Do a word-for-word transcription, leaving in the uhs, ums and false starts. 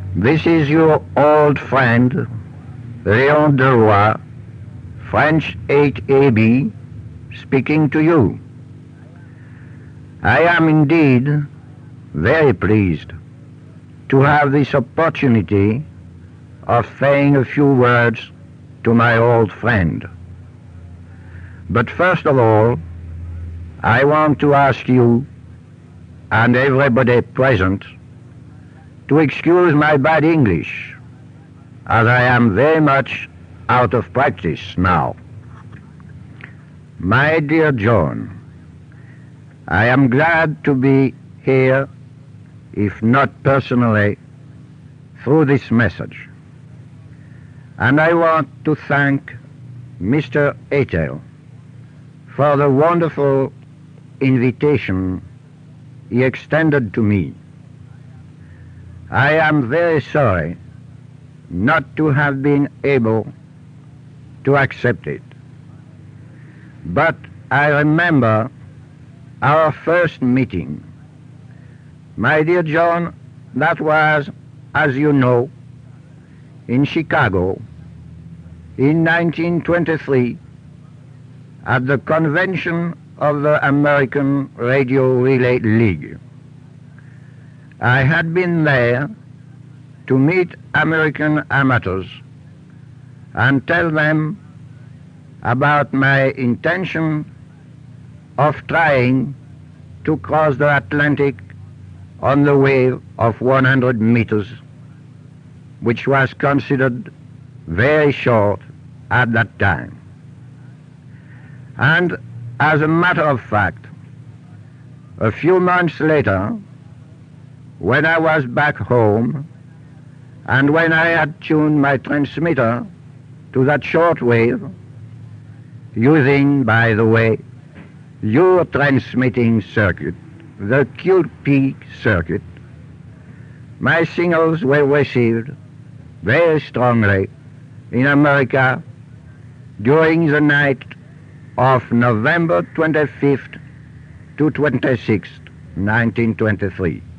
This is your old friend, Léon Deroy, French eight A B, speaking to you. I am indeed very pleased to have this opportunity of saying a few words to my old friend. But first of all, I want to ask you and everybody present to excuse my bad English, as I am very much out of practice now. My dear John, I am glad to be here, if not personally, through this message. And I want to thank Mister Eitel for the wonderful invitation he extended to me. I am very sorry not to have been able to accept it. But I remember our first meeting. My dear John, that was, as you know, in Chicago in nineteen twenty-three at the convention of the American Radio Relay League. I had been there to meet American amateurs and tell them about my intention of trying to cross the Atlantic on the wave of one hundred meters, which was considered very short at that time. And as a matter of fact, a few months later, when I was back home, and when I had tuned my transmitter to that short wave, using, by the way, your transmitting circuit, the Q P circuit, my signals were received very strongly in America during the night of November twenty-fifth to twenty-sixth, nineteen twenty-three.